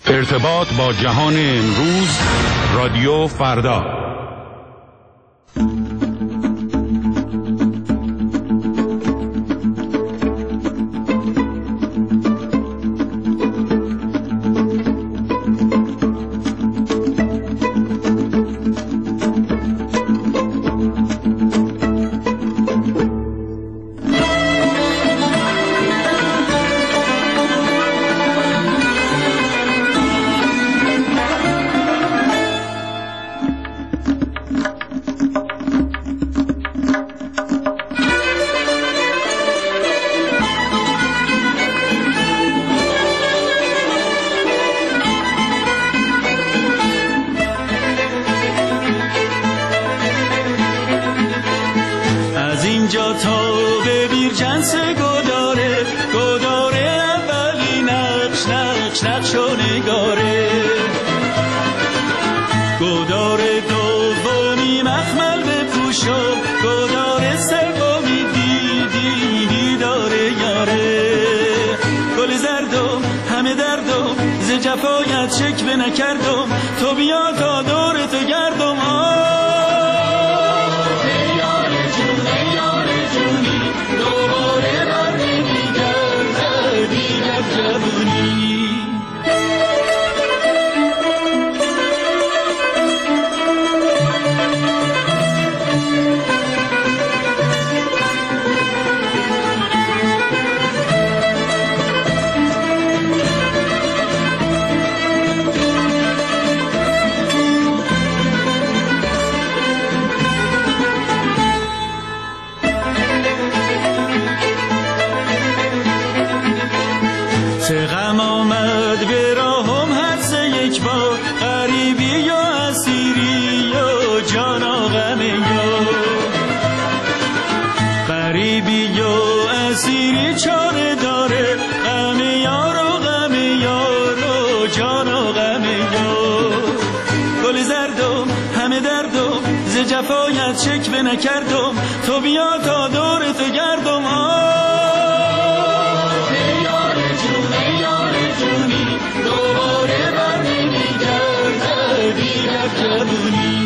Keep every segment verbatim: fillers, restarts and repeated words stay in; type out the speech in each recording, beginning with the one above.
ارتباط با جهان امروز، رادیو فردا. جفایت شکوه نکردم، تو بیا تا دور تو گردم. آه یار جون یار جونی، دوباره بر نمیگرده دیگر جوونی.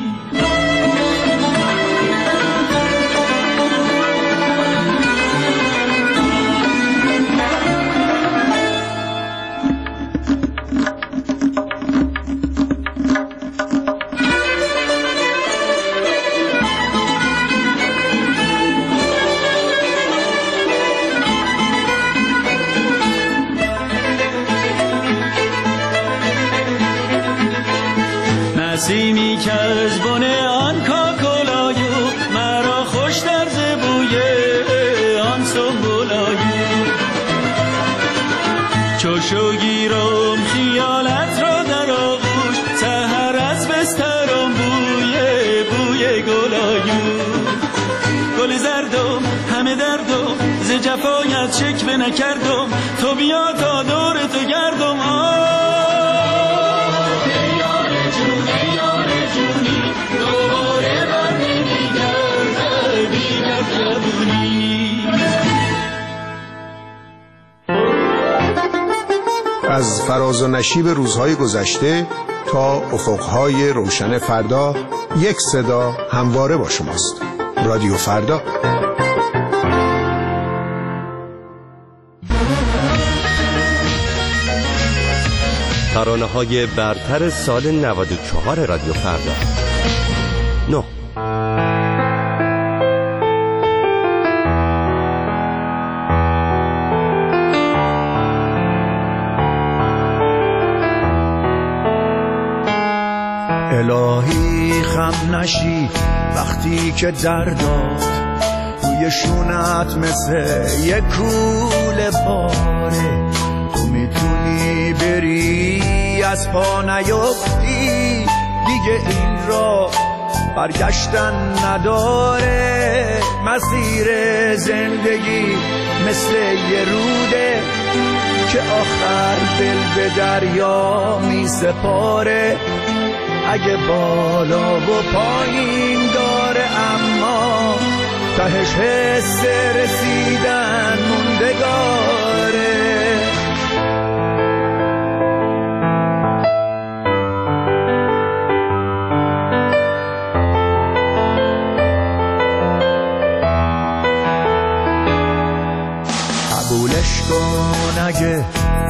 نسیمی که از بن آن کاکلایو، مرا خوش در زبوی آن سنبولایو. چو شو گیرم خیالت را در آغوش، سحر از بسترم بوی بوی گلایو. گل زردم همه دردم، ز جفایت شکوه نکردم، تو بیا تا دور تو گردم. از فراز و نشیب روزهای گذشته تا افقهای روشن فردا، یک صدا همواره با شماست. رادیو فردا. ترانه‌های برتر سال نود و چهار رادیو فردا. نه الهی خم نشی وقتی که دردات روی شونت مثل یک کوله باره. تو میتونی بری از پا نیفتی، دیگه این را برگشتن نداره. مسیر زندگی مثل یه روده که آخر دل به دریا می سپاره. اگه بالا و پایین داره اما تهش حس رسیدن موندگاره.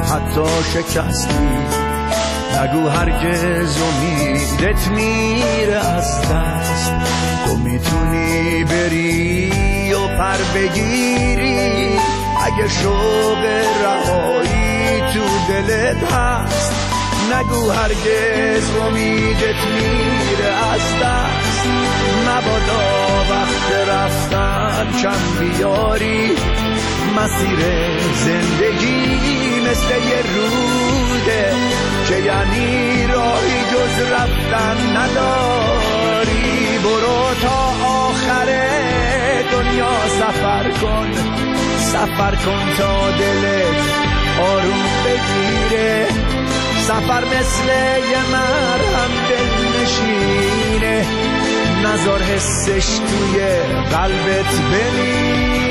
حتی شکستی. نگو هرگز امیدت میره از دست. تو میتونی بری و پر بگیری اگه شوق رهایی تو دلت هست. نگو هرگز امیدت میره از دست. مبادا وقت رفتن کم بیاری. مسیر زندگی مثل یه روده که یعنی راهی جز رفتن نداری. برو تا آخر دنیا سفر کن، سفر کن تا دلت آروم بگیره. سفر مثل یه مرهم دل نشینه، نذار حسش توی قلبت بمیره.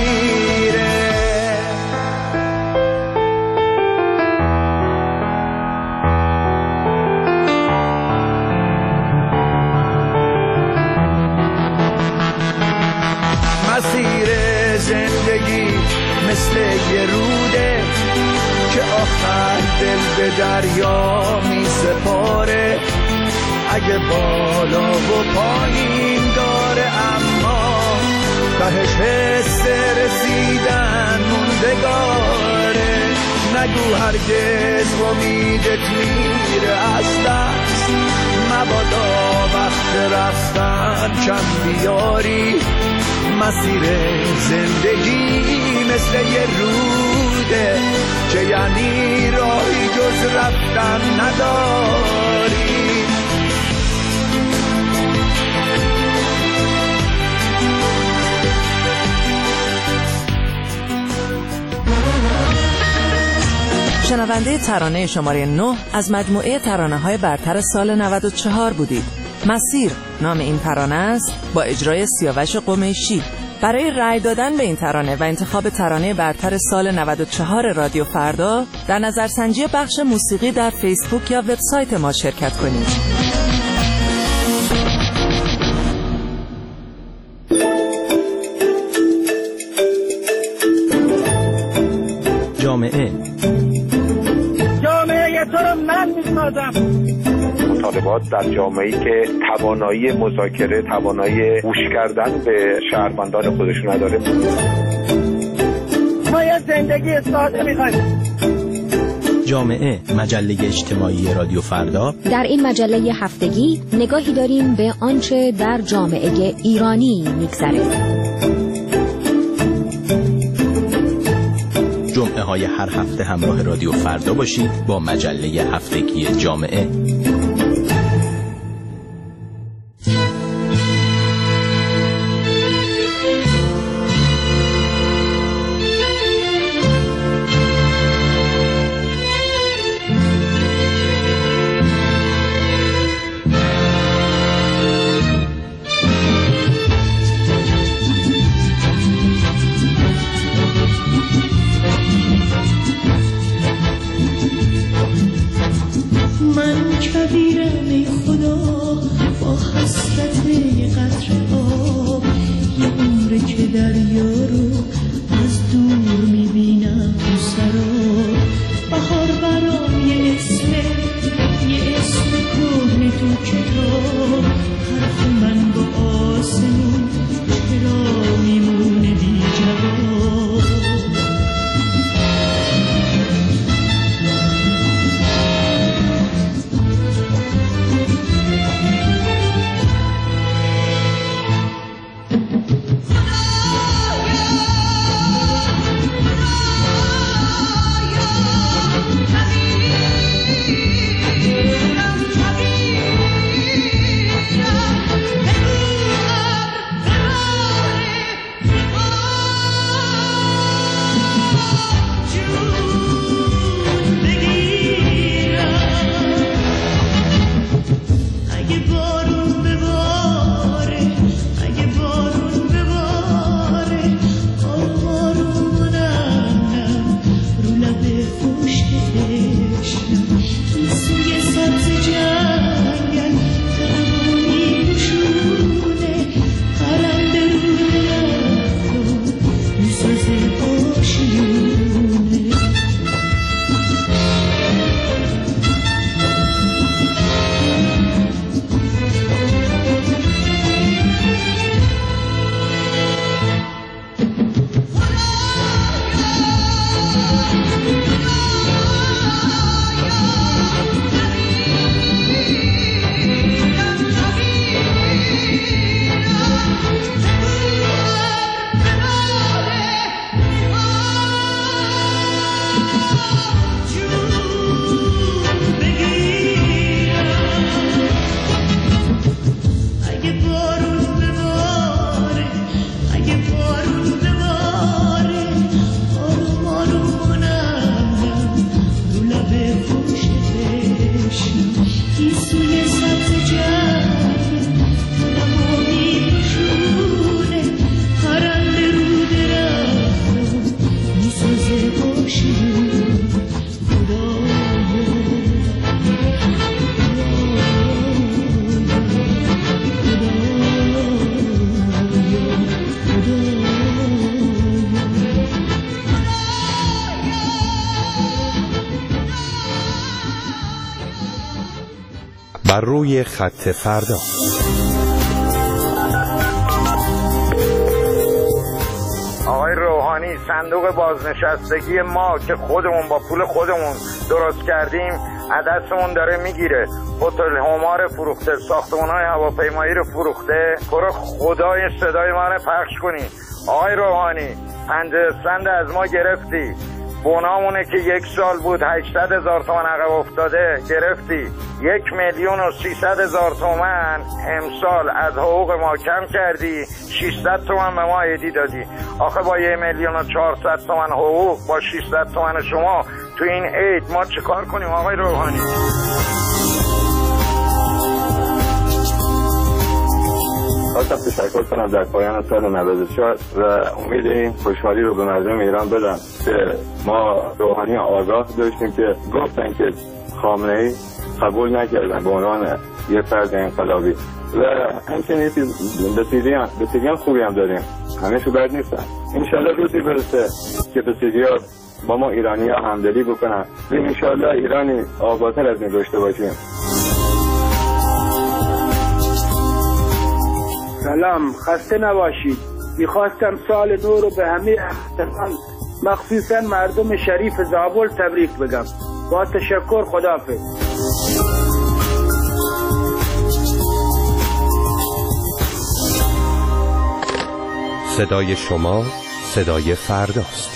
مسیر زندگی مثل یه روده که آخر دل به دریا می سپاره. اگه بالا و پایین داره اما تهش حس رسیدن موندگاره. نگو هرگز امیدت میره از دست. مبادا وقت رفتن کم بیاری. مسیر زندگی مثل یه روده که یعنی راهی جز رفتن نداری. شنونده ترانه شماره نه از مجموعه ترانه‌های برتر سال نود و چهار بودید. مسیر نام این ترانه است با اجرای سیاوش قمیشی. برای رأی دادن به این ترانه و انتخاب ترانه برتر سال نود و چهار رادیو فردا در نظرسنجی بخش موسیقی در فیسبوک یا وبسایت ما شرکت کنید. جامعه جامعه تو رو من می‌سازم. مطالبات در جامعه‌ای که توانایی مذاکره، توانایی گوش کردن به شهروندان خودش نداره. ما یه زندگی ساده می‌خوایم. جامعه، مجله اجتماعی رادیو فردا. در این مجله هفتگی نگاهی داریم به آنچه در جامعه ایرانی می‌گذره. جمعه های هر هفته همراه رادیو فردا باشید با مجله هفتگی جامعه. گیسوی سبز جنگ تمامی پشونه پرنده رو درختم میسوزه باشی بر روی خط فردا. آقای روحانی، صندوق بازنشستگی ما که خودمون با پول خودمون درست کردیم عدسمون داره میگیره. هتل همار فروخته، ساختمان‌های هواپیمایی رو فروخته. برو خدای صدای من پخش کنی. آقای روحانی، پنجاه سنت از ما گرفتی. بونامونه که یک سال بود هشتصد هزار تومن عقب افتاده گرفتی. یک میلیون و سیصد هزار تومن امسال از حقوق ما کم کردی، ششصد تومن به ما عیدی دادی. آخه با یک میلیون و چهارصد تومن حقوق با ششصد تومن شما تو این عید ما چه کار کنیم آقای روحانی؟ خواستم تشکر کنم در پایان سال نود و چهار و امید این خوشحالی رو به مردم ایران بدم که ما روحانی آگاه داشتیم که گفتن که خامنه‌ای قبول نکردن به عنوان یه فرد انقلابی و همچنین بسیجیان خوبی هم داریم، همه شو بد نیستن. انشالله روزی برسه که بسیجیان با ما ایرانی ها همدلی بکنن و انشالله ایرانی آبادتر از این داشته باشیم. سلام، خسته نباشید. میخواستم سال نو رو به همه اختران مخصوصا مردم شریف زابل تبریک بگم. با تشکر، خداحافظ. صدای شما صدای فرداست.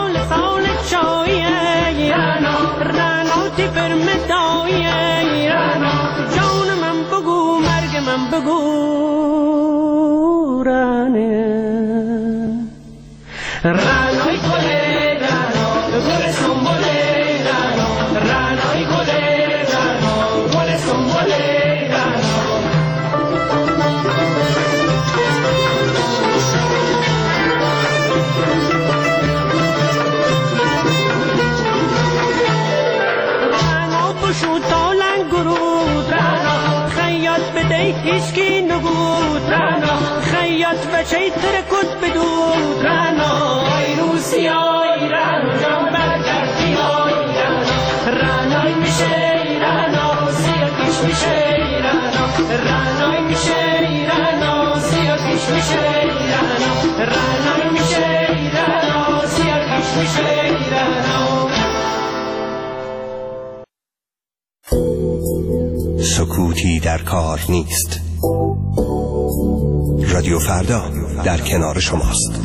per me بگو رانه رانای گله رانا گل سنبله رانا رانای گله رانا گل سنبله رانا رانا بشو تالن گرود رانا خیاط بده هیچکی نگود رانا خیاط بچه ترکود بدود رانا ای روسی ای رانا جان برگردی ای رانا رانای میشه ای رانا سیاکیش میشه ای رانا رانای میشه ای رانا سیاکیش میشه ای رانا رانای میشه ای رانا سیاکیش میشه ای رانا سکوتی در کار نیست. رادیو فردا در کنار شماست.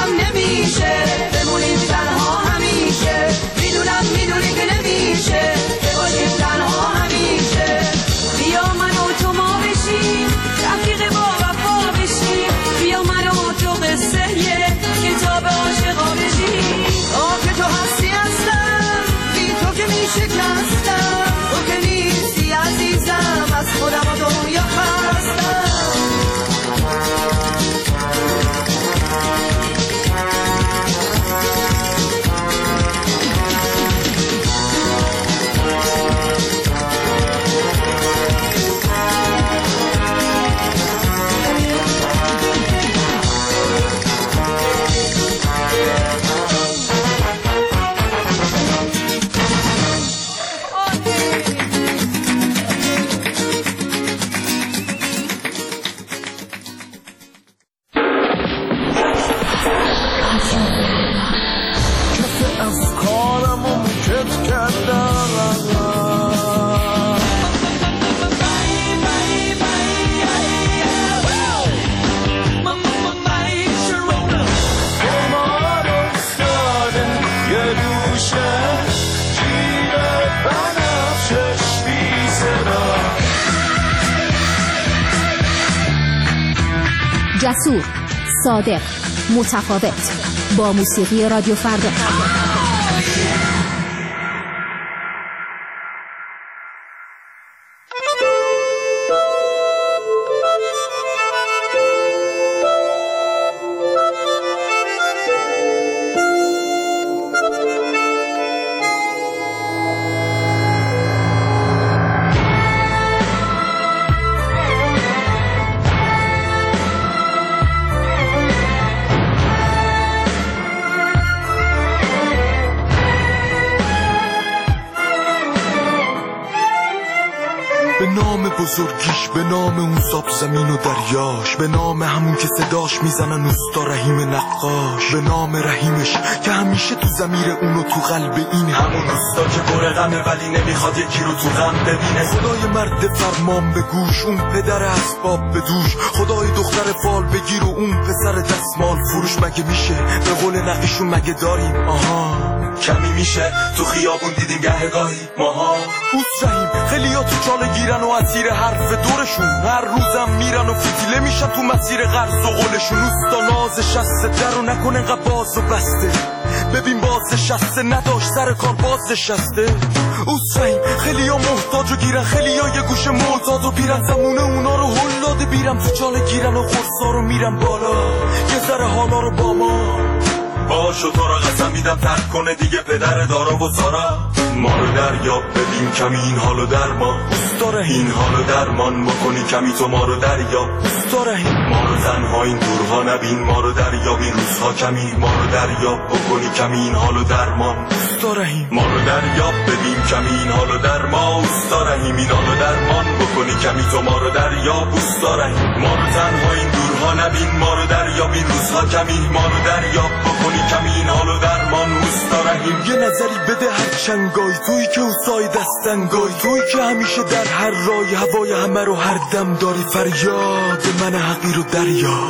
میشه بمونیم تنها همیشه، میدونم میدونی که نمیشه شکستم، تو که نیستی عزیزم، از خودم و دنیا خستم. جسور، صادق، متفاوت، با موسیقی رادیو فردا. بزرگیش، به نام اون ساب زمین و دریاش، به نام همون که صداش میزنن اوستا رحیم نقاش، به نام رحیمش که همیشه تو ضمیر اون و تو قلب این همون اوستا که پر غمه ولی نمیخواد یکی رو تو غم ببینه. خدای مرد فرمان به گوش، اون پدر اسباب به دوش، خدای دختر فال بگیر و اون پسر دستمال فروش. مگه میشه به قول نقیشون مگه داریم؟ آها کمی میشه تو خیابون دیدیم گهگاهی ماها. اوست رحیم خیلی ها تو چاله گیرن و اسیر حرف دورشون، هر روزم میرن و فتیله میشن تو مسیر قرض و قولشون. اوستا ناز شسته در و نکن انقدر باز و بسته، ببین باز شسته نداشت سر کار باز شسته. اوست رحیم خیلی ها محتاج و گیرن، خیلی ها یه گوش معتاد و بیرن، زمونه اونا رو هل داده بیرم تو چاله گیرن و خرسا رو میرن بالا یه ذره حالا رو با ما باشو. تو را قسم میدم ترک کنه دیگه پدر دارا و سارا، ما رو دریاب ببین کمی این حالو درمان. اوستا این حالو درمان بکنی کمی تو ما رو دریاب. اوستا ما رو تنها این دورها نبین، ما رو دریاب این روزها کمی، ما رو دریاب بکنی کمی این حالو درمان. اوستا ما رو دریاب ببین کمی این حالو درمان. اوستا این حالو درمان بکنی کمی تو ما رو دریاب. اوستا ما رو تنها این دورها نبین، ما رو دریاب این روزها کمی، ما رو دریاب بکنی کمی این حالو درمان. اوستا یه نظری بده هر چنگای تویی که اوسای دستنگای تویی که همیشه در هر رای هوای همه رو هر دم داری. فریاد من حقیر و دریا،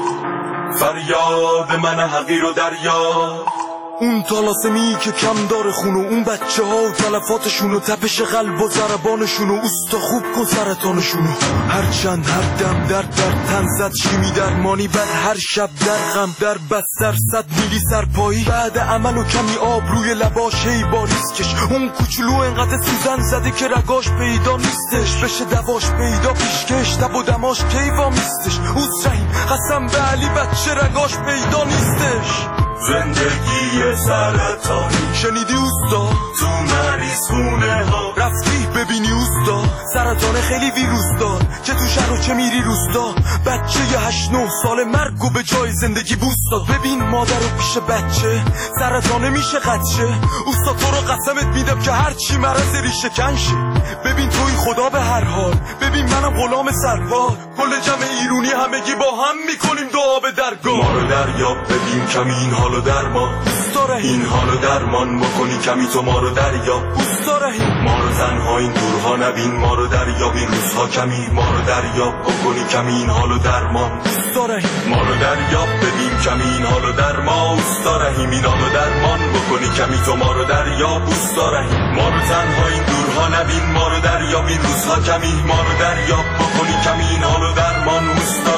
فریاد من حقیر و دریا. اون طلاسمی که کم داره خونو، اون بچه ها و تلفاتشونو، تپش قلب و ضربانشونو. اوستا خوب کن سرطانشونو، هر چند هر دم در در تن زد شیمی درمانی، بر هر شب در غم در بستر صد میلی سرپایی. بعد عمل و کمی آب روی لباش هی باریز کش، اون کوچولو انقدر سوزن زده که رگاش پیدا نیستش، بشه دواش پیدا پیشکش تب و دماش کیوا میستش. اوست رحیم قسم به علی بچه رگاش پیدا نیستش. زندگی سرطانی شنیدی اوستا؟ تو مریض خونه ها رفتی ببینی اوستا؟ سرطان خیلی ویروس دار که تو شهر و چه میری روستا. بچه یه هشت نه سال مرگ و به جای زندگی بوست داد. ببین مادر رو پیش بچه سرطانه میشه قدشه. اوستا تو رو قسمت میدم که هرچی مرض ریشه کنشه. ببین توی خدا به هر حال، ببین منم غلام سرپا. کل جمع ایرونی همگی با هم میکنیم دعا به درگاه. ما رو دریاب ببین کمی این حالو درمان. اوستا این حالو درمان بکنی کمی تو ما رو دریاب. اوستا ما رو تنها این دورها نبین، ما رو دریاب این روزها کمی، ما رو دریاب بکنی کمی این حالو درمان. اوستا ما رو دریاب ببین کمی این حالو درمان. اوستا این حالو درمان بکنی کمی تو ما رو دریاب. اوستا ما رو تنها این دورها نبین، ما رو دریاب این روزها کمی، ما رو دریاب بکنی کمی این حالو درمان. اوستا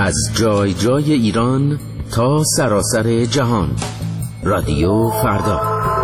از جای جای ایران تا سراسر جهان. رادیو فردا.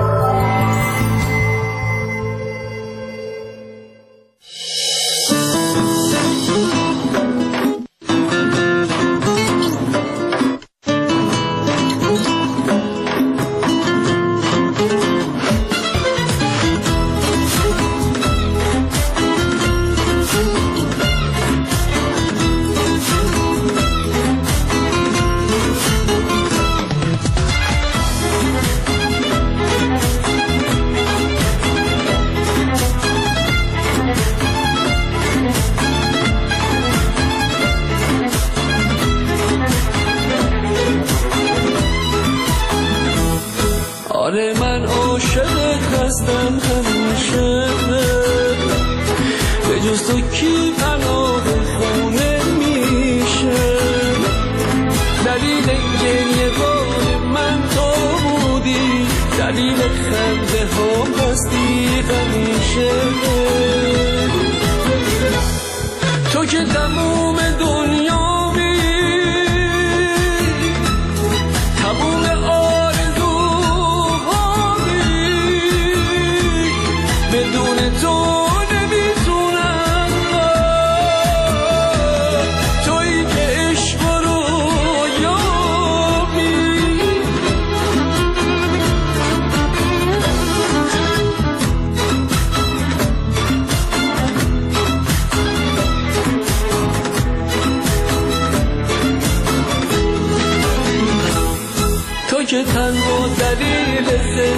که تنها دلیل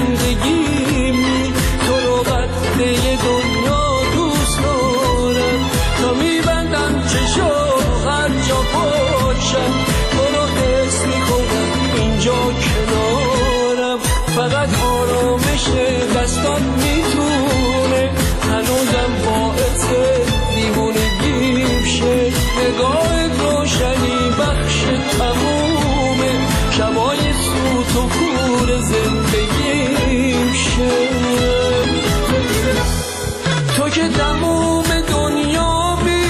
زندگیمی، تو رو بسته دنیا دوست دارم، تا میبندم چشم هر جا باشم، تو رو حس میکنم اینجا کنارم، فقط آرامش دستات میتونه هنوزم باعث دیوونگیم شه، نگاه روشنی بخش تمومه شبای سوت و کور زندگیم شه، تو که تموم دنیا بی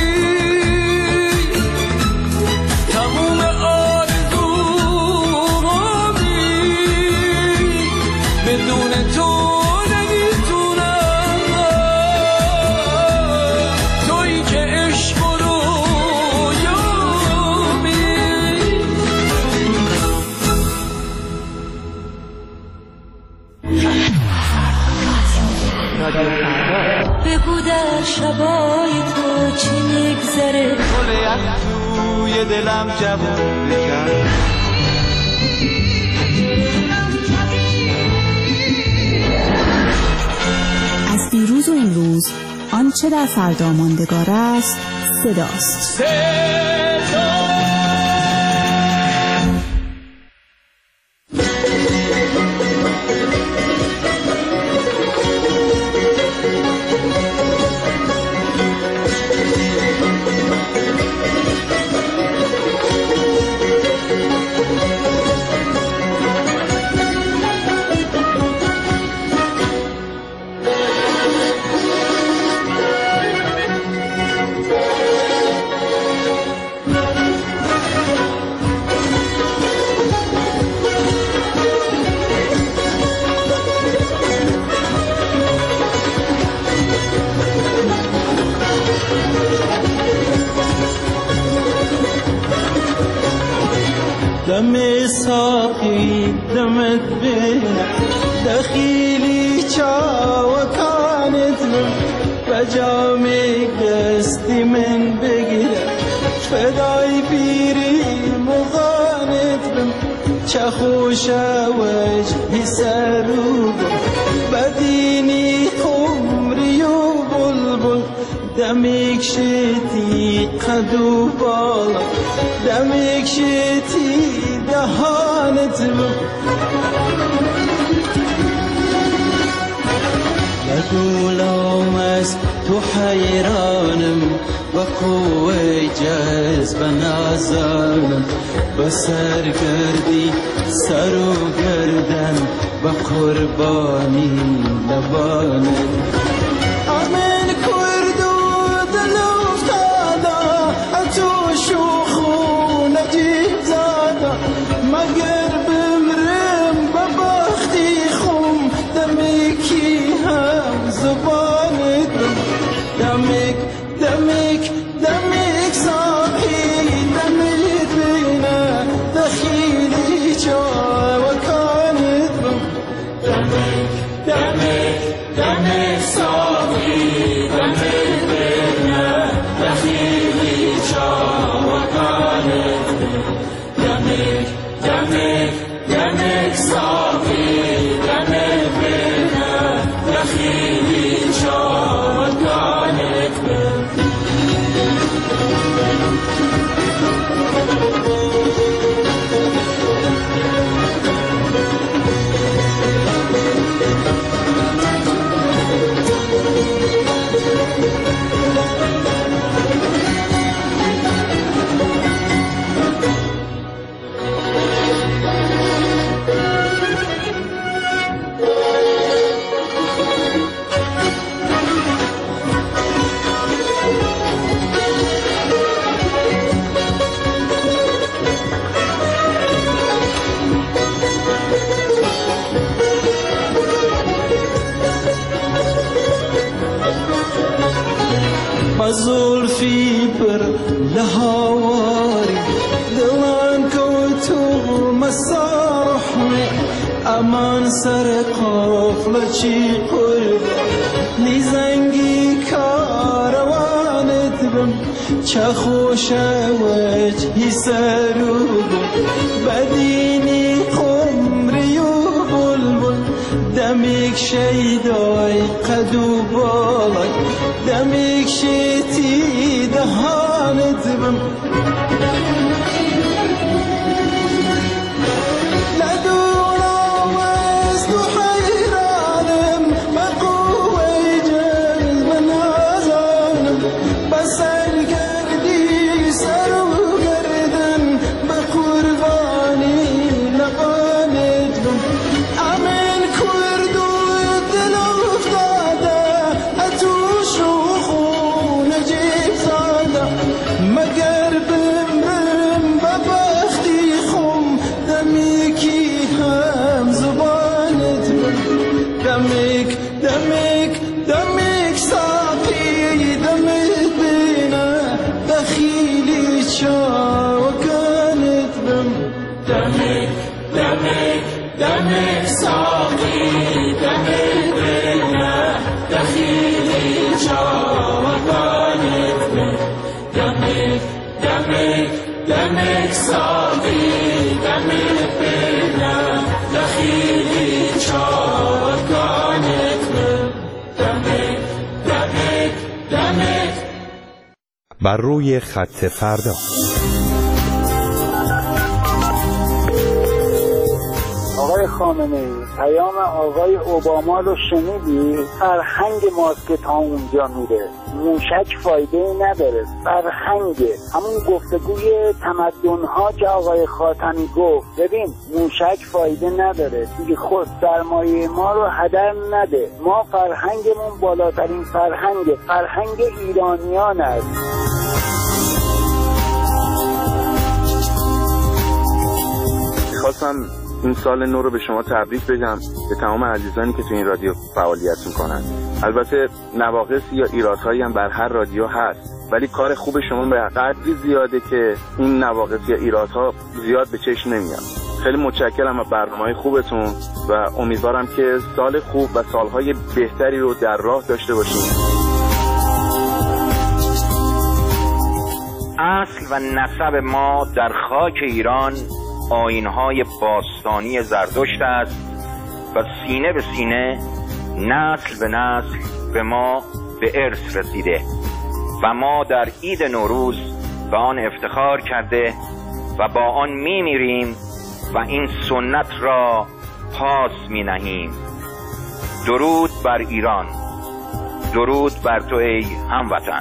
تموم آرزوها بی بدون تو نمیتونم، تویی که عشق و بگو در شبای تو چی میگذره، گل از توی دلم جوون بکن، از دیروز و امروز آنچه در فردا ماندگار است صداست. صدا دم ساقي دمت بينا دخيلي چاو كانت من بجامي قصدي من بقرا فداي بيري مغانت من چخوش وجهي سروب بديني خمري وبلبل دمك شتي قدو بالا دمك شتي دهانت يقولهم از تو حیرانم و قوه جذب نازانم و سرگردی سر و گردن و قربانی لبانم آمین کرد و دل افتادا تو شوخونه نجیب زدم مگر بمرم ببختی خم دمکی هم زبانت دمک دمک دمک صاحی دمک بینه دخیلی جا و کانت دمک دمک دمک صاحی دمک بینه دخیلی جا و کانت دمک دمک دمک صاحی دمک بینه دخیلی جا و کانت زلفی بر لهواری دلان کوتو مسارحني امان سر قافله چی قرب لیزنگی کاروانت بم چه خوش وجهی سروب بدینی قمری و بلبل دمیک شیدای قدو بالای دمیک شیتی دهانت بم بر روی خط فردا. آقای خامنه‌ای پیام آقای اوباما رو شنیدی؟ فرهنگ ماست که تا اونجا میره، موشک فایده نداره، فرهنگه، همون گفتگوی تمدن‌ها که آقای خاتمی گفت. ببین موشک فایده نداره، دیگه خود سرمایه ما رو هدر نده، ما فرهنگمون بالاترین فرهنگه، فرهنگ ایرانیان است. خواستم این سال نو رو به شما تبریک بگم، به تمام عزیزانی که تو این رادیو فعالیت میکنن. البته نواقص یا ایرادهایی هم بر هر رادیو هست، ولی کار خوب شما به قدری زیاده که این نواقص یا ایرادها زیاد به چشم نمیاد. خیلی متشکرم از برنامه‌های خوبتون و امیدوارم که سال خوب و سالهای بهتری رو در راه داشته باشیم. اصل و نسب ما در خاک ایران آیین‌های باستانی زرتشت است و سینه به سینه، نسل به نسل به ما به ارث رسیده و ما در عید نوروز به آن افتخار کرده و با آن می‌میریم و این سنت را پاس می‌نهیم. درود بر ایران، درود بر تو ای هموطن.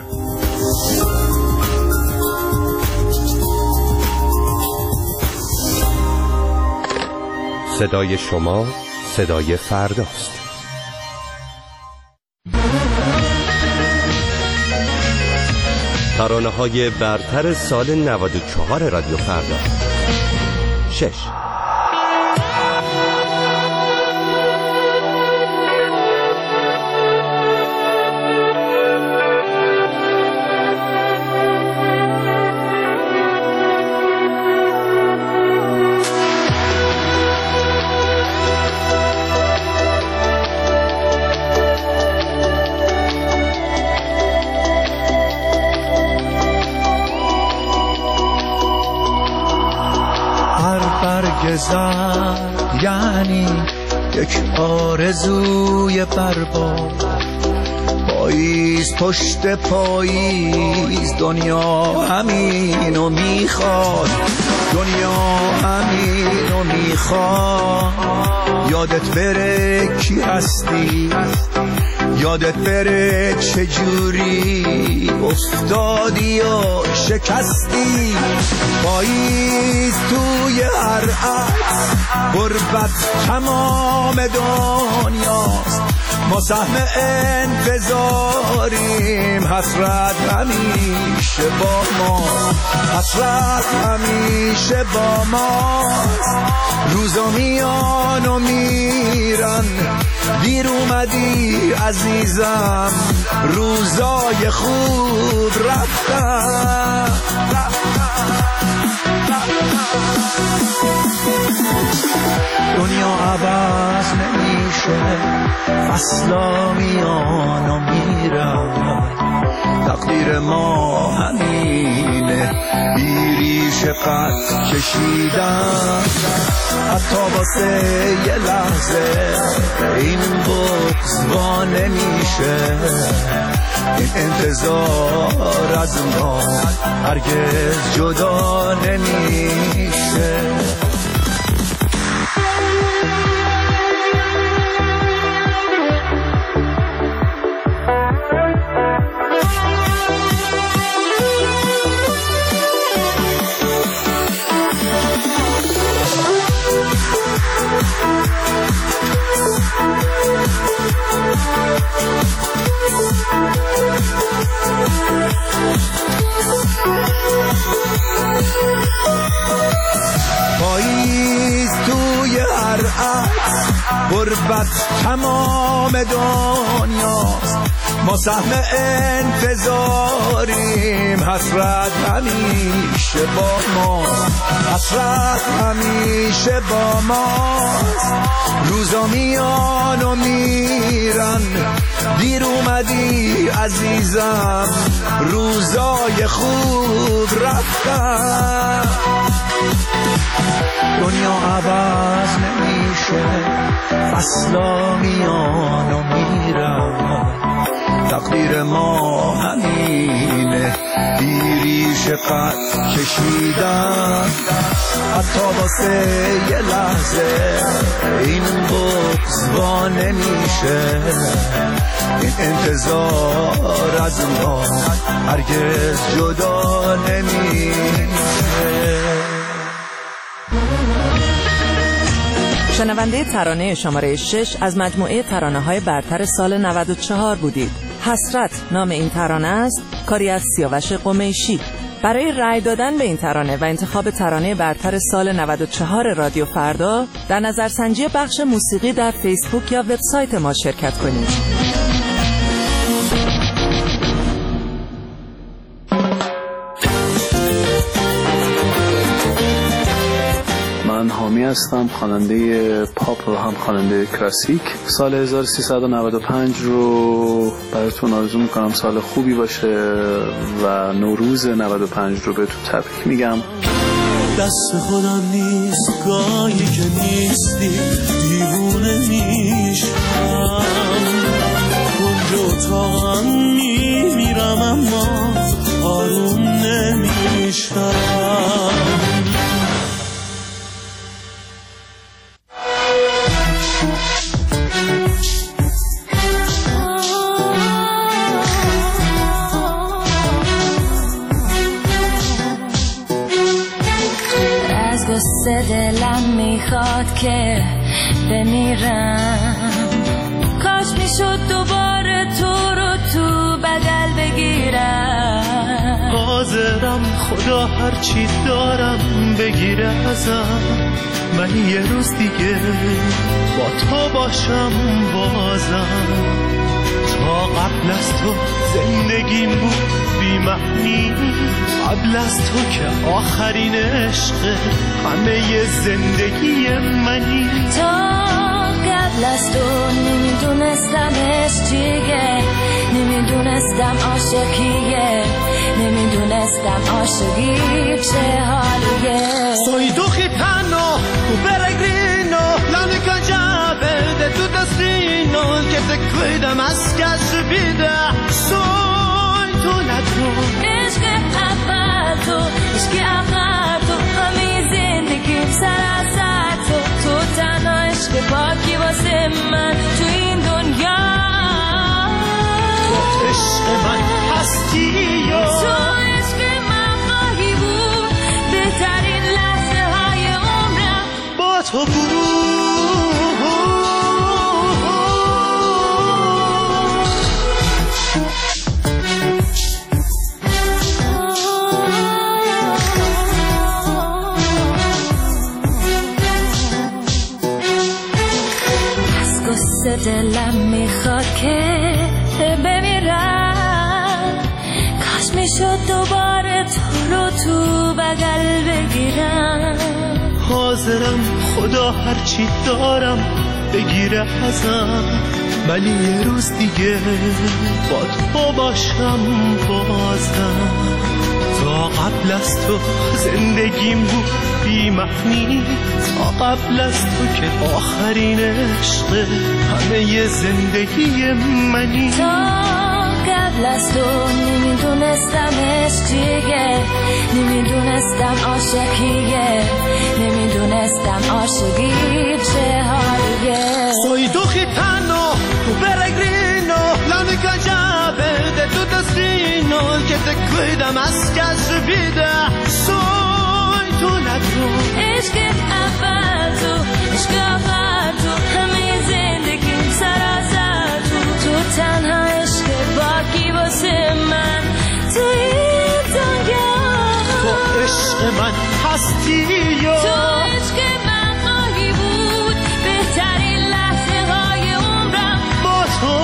صدای شما صدای فرداست. ترانه‌های برتر سال نود و چهار رادیو فردا. شش. زر یعنی یک آرزوی برباد، پاییز پشت پاییز دنیا همینو میخواد، دنیا همینو میخواد. یادت بره کی هستی، یادت بره چجوری افتادی و شکستی. پاییز توی هر عکس غربت تمام دنیاست، ما سهم انتظاریم، حسرت همیشه با ما، حسرت همیشه با ماست. روزا میان و میرن، دیر اومدی عزیزم، روزای خوب رفتن. دنیا عوض نمیشه، فصلا میان و میرن، تقدیر ما همینه، بیریش قد کشیدن. حتی واسه یه لحظه این بغض وا نمیشه، این انتظار از ما هرگز جدا نمیشه. پاییز توی هر عکس غربت تمام دنیاست، ما سهم انتظاریم، حسرت همیشه با ماست، حسرت همیشه با ماست. روزا میان و میرن، دیر اومدی عزیزم، روزای خوب رفتن. دنیا عوض نمیشه، فصلا میان و میرن، تقدیر ما همینه، بیریش قد کشیدن. حتی واسه یه لحظه این بغض وا نمیشه، این انتظار از ما هرگز جدا نمیشه. شنونده ترانه شماره شش از مجموعه ترانه‌های برتر سال نود و چهار بودید. حسرت نام این ترانه است، کاری از سیاوش قمیشی. برای رأی دادن به این ترانه و انتخاب ترانه برتر سال نود و چهار رادیو فردا در نظرسنجی بخش موسیقی در فیسبوک یا وبسایت ما شرکت کنید. من حامی هستم، خواننده پاپ و هم خواننده کلاسیک. سال هزار و سیصد و نود و پنج رو براتون آرزو میکنم سال خوبی باشه و نوروز نود و پنج رو بهتون تبریک میگم. دست خودم نیست گاهی که نیستی، دیوونه میشم، کنج اتاقم میمیرم اما آروم نمیشم. قصه دلم میخواد که بمیرم، کاش میشد دوباره تو رو تو بدل بگیرم. خدا هرچی دارم بگیره ازم، ولی یه روز دیگه با تو باشم بازم. تا قبل از تو زندگیم بود بی معنی، قبل از تو که آخرین عشق همه زندگی منی. تا قبل از تو نمیدونستم عشق چیه، نمیدونستم عاشقیه، نمیدونستم عاشقی چه حالیه. Soy tu gitano, tu peregrino, la única llave de tu destino, el que te cuida más que a su vida. Soy tu ladrón. عشق اول تو، عشق آخر تو، همه زندگیم سراسر تو. تو تنها عشق پاکی واسه من تو این دنیا. تو عشق من هستی و تو عشق من خواهی بود، بهترین لحظه های عمرم با تو بود. دلم میخواد که بمیرم، کاش میشد دوباره تو رو تو بغل بگیرم. حاضرم خدا هرچی دارم بگیره ازم، ولی یه روز دیگه با تو باشم بازم. تا قبل از تو زندگیم بود بی معنی، تا قبل از تو که آخرین عشق همه زندگی منی. تا قبل از تو نمیدونستم عشق چیه، نمیدونستم عاشقیه، نمیدونستم عاشقی چه حالیه. Soy tu gitano, tu peregrino, la única llave de tu destino, el que te cuida más que a su vida. Soy tu ladrón. عشق اول تو، عشق آخر تو، همه زندگیم سراسر تو. تو تنها عشق باقی واسه من تو این دنیا. تو عشق من هستی و تو عشق من خواهی بود، بهترین لحظه های عمرم با تو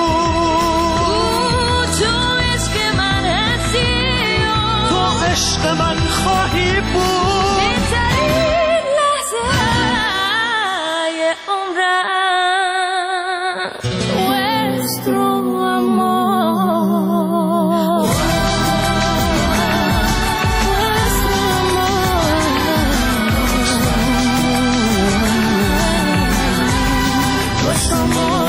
بود. تو عشق من هستی و تو عشق من خواهی بود، بهترین لحظه های عمرم. Nuestro amor, nuestro amor, nuestro amor.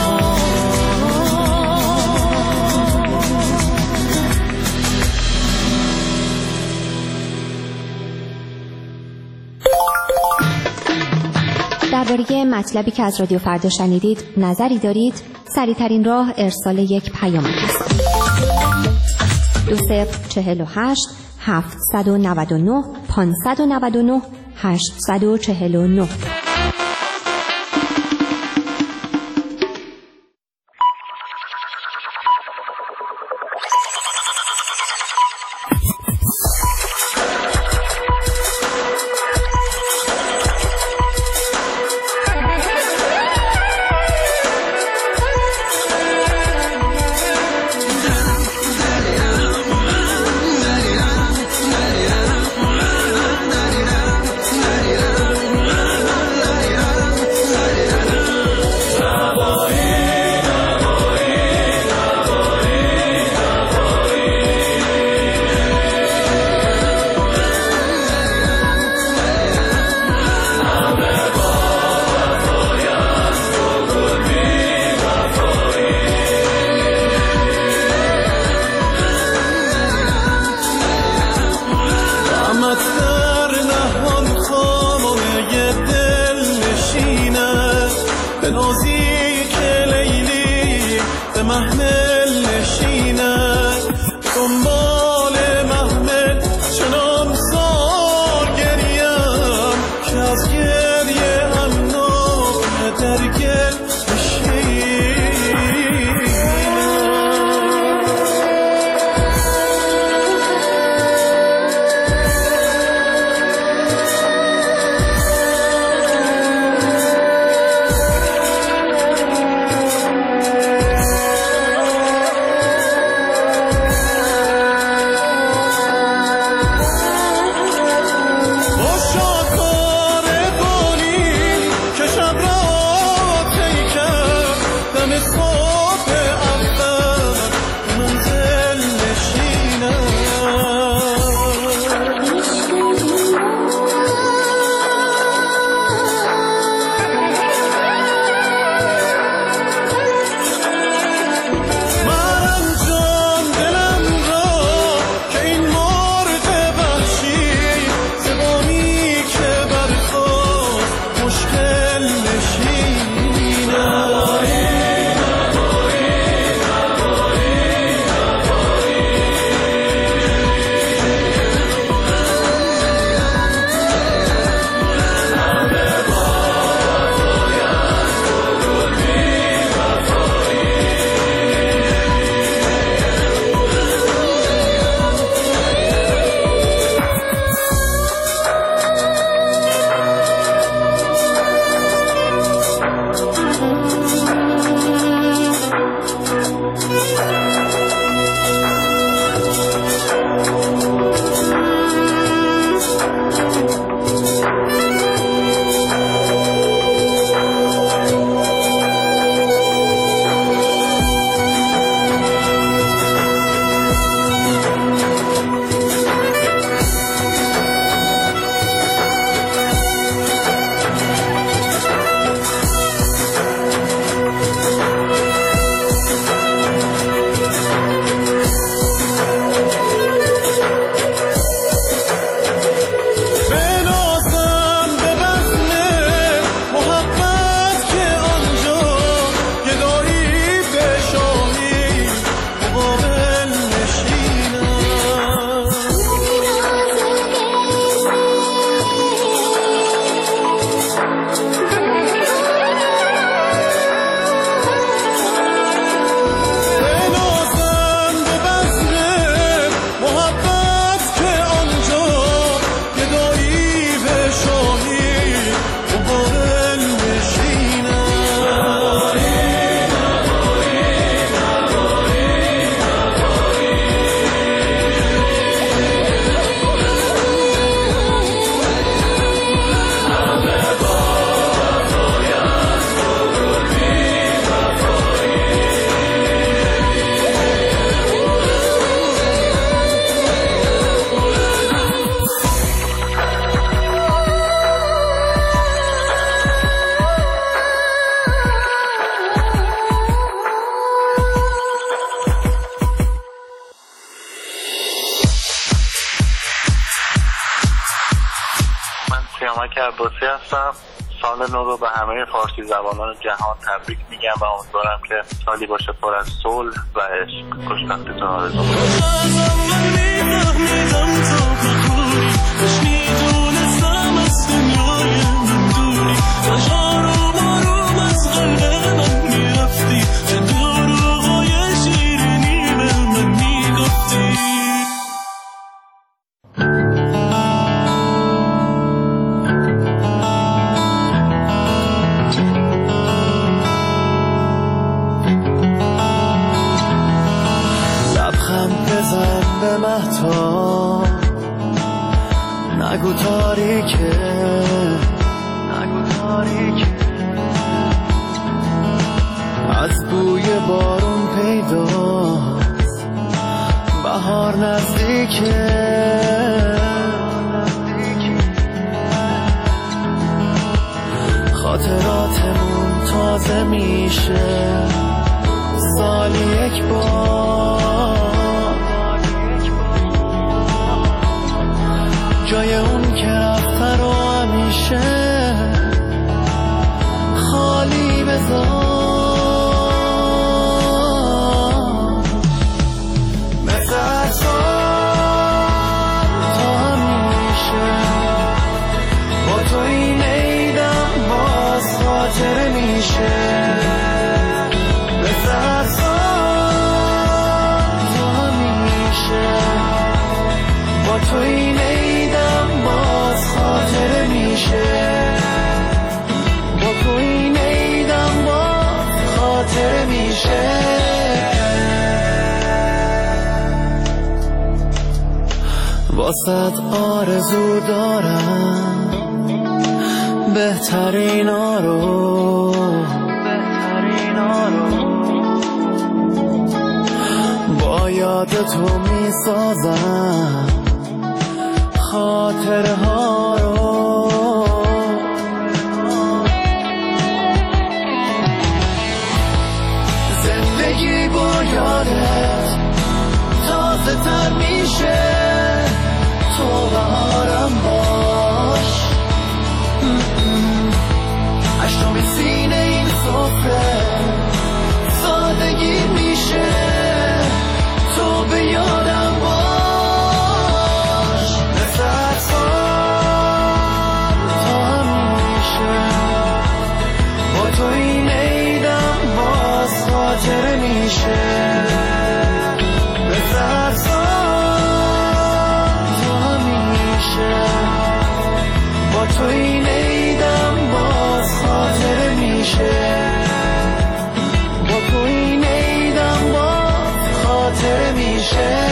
درباره مطلبی که از رادیو فردا شنیدید نظری دارید؟ سریع‌ترین راه ارسال یک پیام است. دو صفر چهل و هشت هفتصد و نود و نه پانصد و نود و نه هشتصد و چهل و نه. سیامک عباسی هستم. سال نو رو به همه فارسی زبانان جهان تبریک میگم و امیدوارم که سالی باشه پر از صلح و عشق. خوشبختیتون آرزو نگو تاریکه نگو تاریکه از بوی بارون پیداست بهار نزدیکه خاطراتمون تازه میشه سالی یک بار جای اون که رفته رو همیشه خالی بذار مثل اصلا تا همیشه با تو این عیدم باز خاطره میشه مثل اصلا تا همیشه با تو این خاطره میشه با تو این عیدم باز خاطره میشه واسد آرزو دارم بهترین رو بهترین رو با یاد تو میسازم خاطره ها رو زندگی با یادت تازه تر میشه تو بهارم باش اشتم سینه این سفره سادگی میشه تو به یادم باش تو این عیدم باز خاطره میشه مثل هر سال تو همیشه با تو این عیدم باز خاطره میشه با تو این عیدم باز خاطره میشه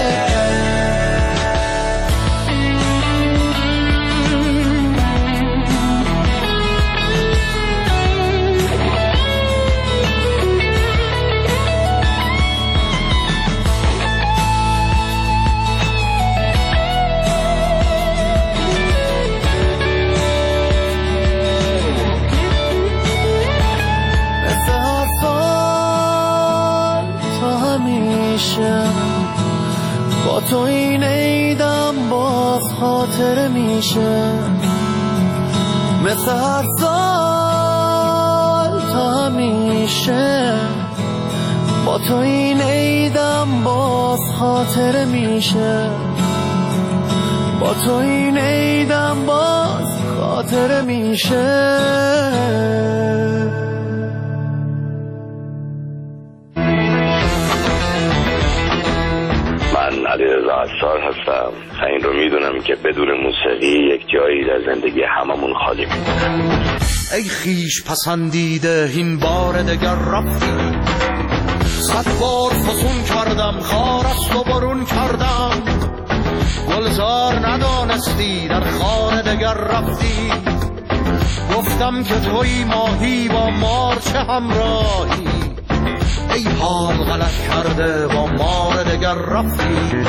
با تو این عیدم باز خاطره میشه مثل هر سال تا همیشه با تو این عیدم باز خاطره میشه با تو این عیدم باز خاطره میشه علیرضا عطار هستم. این رو میدونم که بدون موسیقی یک جایی در زندگی هممون خالی میمونه. ای خیش پسندیده این بار دگر رفتی صد بار فسون کردم خار است و برون کردم گلزار ندانستی در خانه دگر رفتی گفتم که توی ماهی با مار چه همراهی ای حال غلط کرده با مار دگر رفتی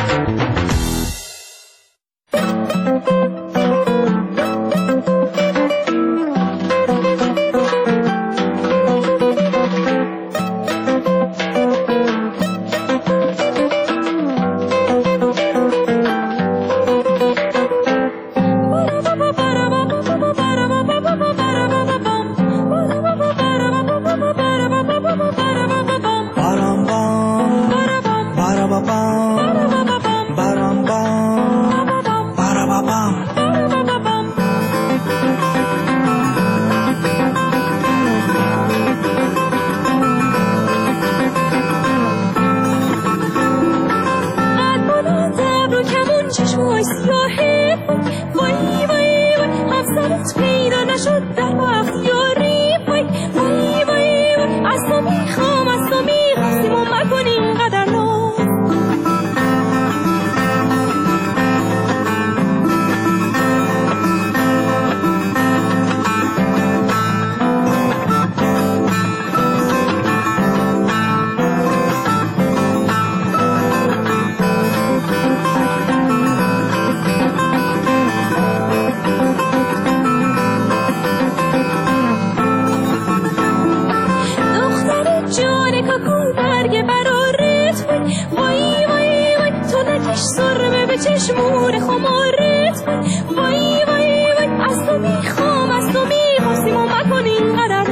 برگ برارت وای وای وای تو نکش سرمه به چشمون خمارت وای وای وای از تو میخوام از تو میخواستیم و مکن این قدر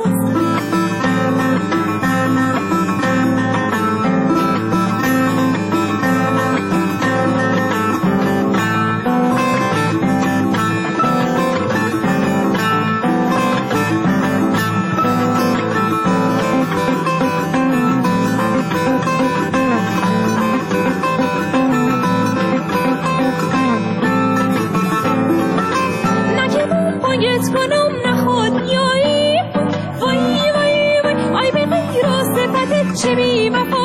کنم نخود یایی وای وای وای آی به غیر و صفتت چه بی وفا